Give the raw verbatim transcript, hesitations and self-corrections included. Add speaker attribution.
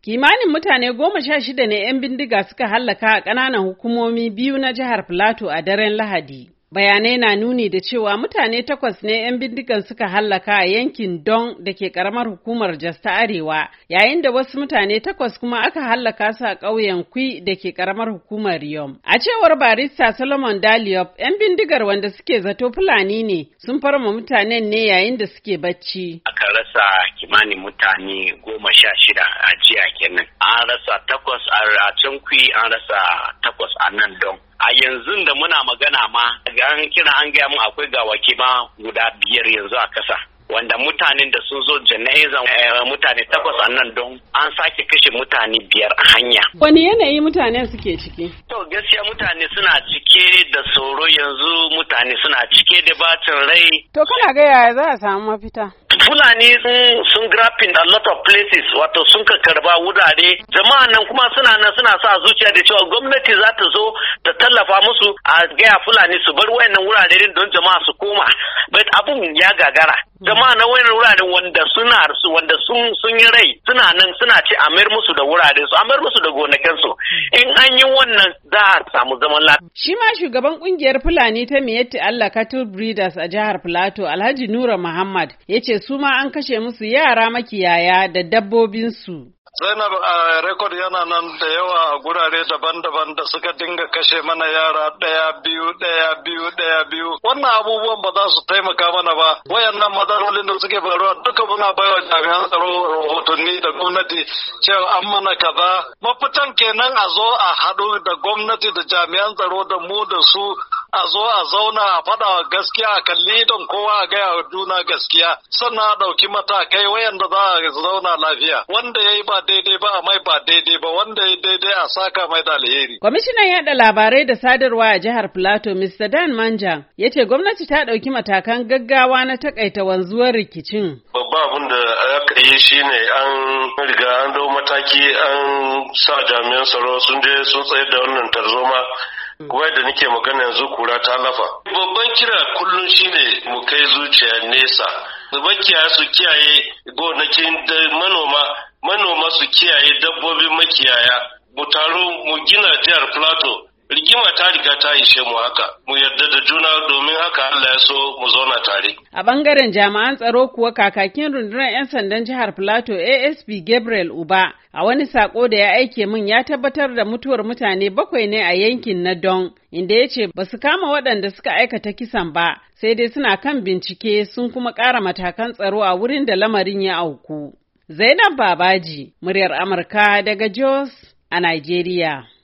Speaker 1: Kimanin mutane goma sha shida ne 'yan bindiga suka hallaka a ƙananan hukumomi biyu na jihar Filato a daren Lahadi. Bayanai na nuni da cewa mutane takwas ne 'yan bindigan suka hallaka a yankin Don da ke ƙaramar hukumar Jos ta Arewa, yayin da wasu mutane takwas kuma aka hallaka su a ƙauyen Kwi da ke ƙaramar hukumar Yom. A cewar barista Solomon Daliop, 'yan bindigar wanda suke zato Fulani ne sun farma mutanen ne yayin da suke bacci.
Speaker 2: Aka rasa kimanin mutane goma sha shida a jiya kenan. An rasa takwas a can Kwi, an rasa takwas a nan Don. A yanzu da muna magana ma an kira an gaya mun akwai gawaki ma guda biyar yanzu a kasa, wanda mutanen da sun zo jana'izan mutane takwas a nan Don an sake kashe mutane biyar a hanya.
Speaker 1: Wani yanayi mutane suke ciki? To
Speaker 2: gaskiya mutane suna cike da tsoro yanzu, mutane suna cike da bacin rai.
Speaker 1: To kana ga yaya za a samu mafita?
Speaker 2: Fulani sun grabbing a lot of places, wato sun ka karba wurare. Jama'a nan kuma suna nan suna sa zuciya da cewa gwamnati za ta zo ta tallafa musu a gaya Fulani su bar wayannan wurare don jama'a su koma. But abun ya gagara. Jama'a na wayannan wurare wanda suna wanda sun sun yi rai suna nan suna ce a mayar musu da wurare su, a mayar musu da gonakin su. In an yi wannan za a samu zaman lafiya.
Speaker 1: Shi ma shugaban kungiyar Fulani ta Miyetti Allah Cattle Breeders a jihar Filato, Alhaji Nura Muhammad, yace su ma an kashe musu yara makiyaya da dabbobinsu.
Speaker 3: Zainab, a rekod yana nan da yawa a gurare daban-daban da suka dinga kashe mana yara ɗaya biyu ɗaya biyu ɗaya biyu. Wannan abubuwan ba za su taimaka mana ba. Wayannan matsalolin da suke faruwa duka muna baiwa jami'an tsaro rahotanni da gwamnati cewa an mana kaza. Mafitan kenan a zo a haɗu da gwamnati da jami'an tsaro da mu da su a zo a zauna a faɗa wa gaskiya a kalli don kowa a gaya wa juna gaskiya, sannan a ɗauki matakai wayanda za a zauna lafiya. Wanda ya yi ba daidai ba a mai ba daidai ba, wanda ya daidai a saka mai da alheri.
Speaker 1: Kwamishinan yaɗa labarai da sadarwa a jihar Filato, Mister Dan Manja, ya ce gwamnati ta ɗauki matakan gaggawa na takaita wanzuwar rikicin.
Speaker 4: Babba abin da aka yi shi ne an riga an dau mataki, an sa jami'an tsaro sun je sun tsayar da wannan tarzoma. Kuma da nake magana yanzu kura ta lafa. Babban kira kullum shine mu kai zuciya nesa. Makiyaya su kiyaye gonakin manoma, manoma su kiyaye dabbobin makiyaya. Mu taru mu gina jihar Plateau. Rigima ta riga ta ishe mu haka. Mu yarda da juna domin haka Allah ya so mu zauna tare.
Speaker 1: A bangaren jami'an tsaro kuwa kakakin rundunar 'yan sandan jihar Plateau A S P Gabriel Uba a wani sako da ya aike min ya tabbatar da mutuwar mutane bakwai ne a yankin na Don, inda ya ce ba su kama waɗanda suka aikata kisan ba, sai dai suna kan bincike sun kuma ƙara matakan tsaro a wurin da lamarin ya auku. Zainab Babaji, muryar Amurka daga Jos a Najeriya.